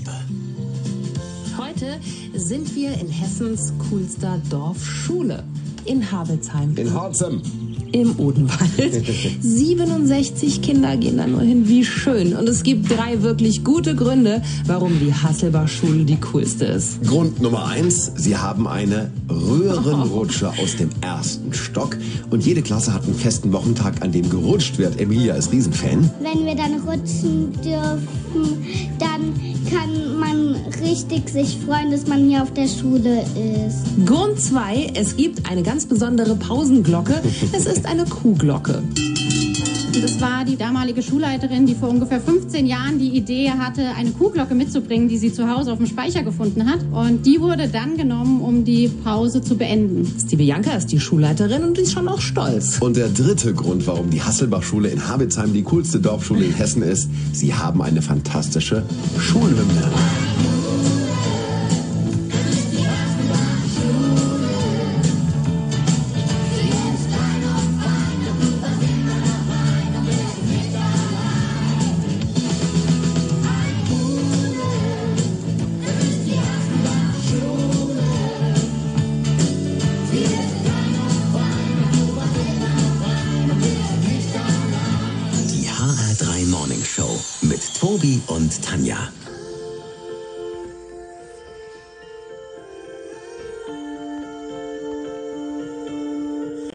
Liebe. Heute sind wir in Hessens coolster Dorfschule. In Habelsheim. In Horzem. Im Odenwald. 67 Kinder gehen da nur hin. Wie schön. Und es gibt 3 wirklich gute Gründe, warum die Hasselbach-Schule die coolste ist. Grund Nummer 1, sie haben eine Röhrenrutsche aus dem 1. Stock. Und jede Klasse hat einen festen Wochentag, an dem gerutscht wird. Emilia ist Riesenfan. Wenn wir dann rutschen dürfen, dann kann man richtig sich freuen, dass man hier auf der Schule ist. Grund 2, es gibt eine ganz besondere Pausenglocke. Es ist eine Kuhglocke. Das war die damalige Schulleiterin, die vor ungefähr 15 Jahren die Idee hatte, eine Kuhglocke mitzubringen, die sie zu Hause auf dem Speicher gefunden hat. Und die wurde dann genommen, um die Pause zu beenden. Die Bianca ist die Schulleiterin und die ist schon auch stolz. Und der 3. Grund, warum die Hasselbach-Schule in Habelsheim die coolste Dorfschule in Hessen ist, sie haben eine fantastische Schulhymne. Die HR3 Morning Show mit Tobi und Tanja.